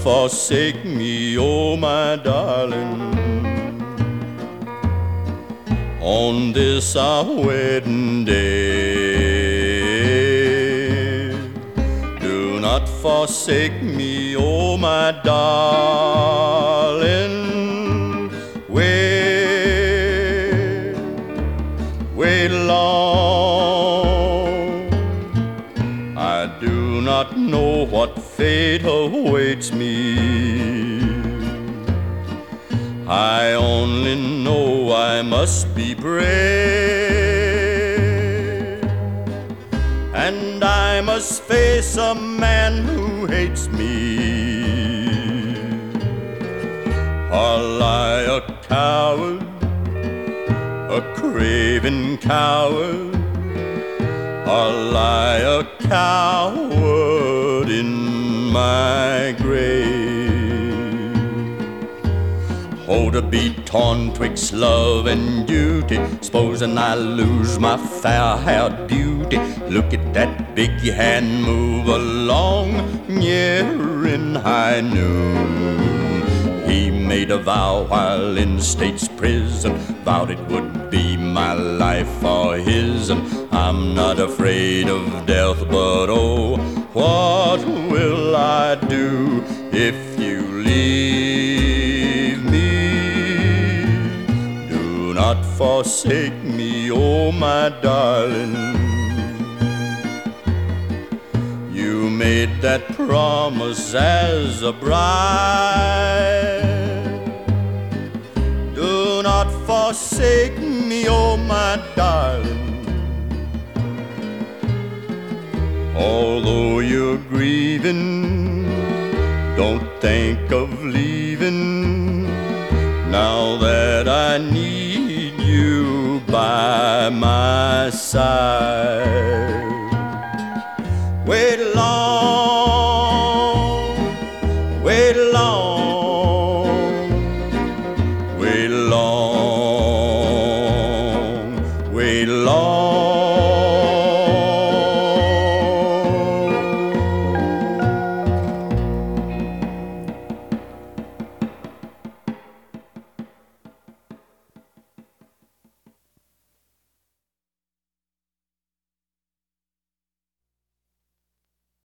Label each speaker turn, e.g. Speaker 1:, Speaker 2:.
Speaker 1: forsake me, oh my darling, on this our wedding day. Do not forsake me, oh my darling. Wait long. I do not know what fate awaits me. I only know I must be brave, and I must face a man who hates me, or lie a coward, a craven coward, or lie a coward in my grave. Oh, to be torn twixt love and duty, supposing I lose my fair-haired beauty. Look at that big hand move along, near in high noon. He made a vow while in state's prison, vowed it would be my life or his. And I'm not afraid of death, but oh, what will I do if you leave me? Do not forsake me, oh my darling. You made that promise as a bride. Do not forsake me, oh my darling. Although you're grieving, don't think of leaving, now that I need you by my side. Wait long.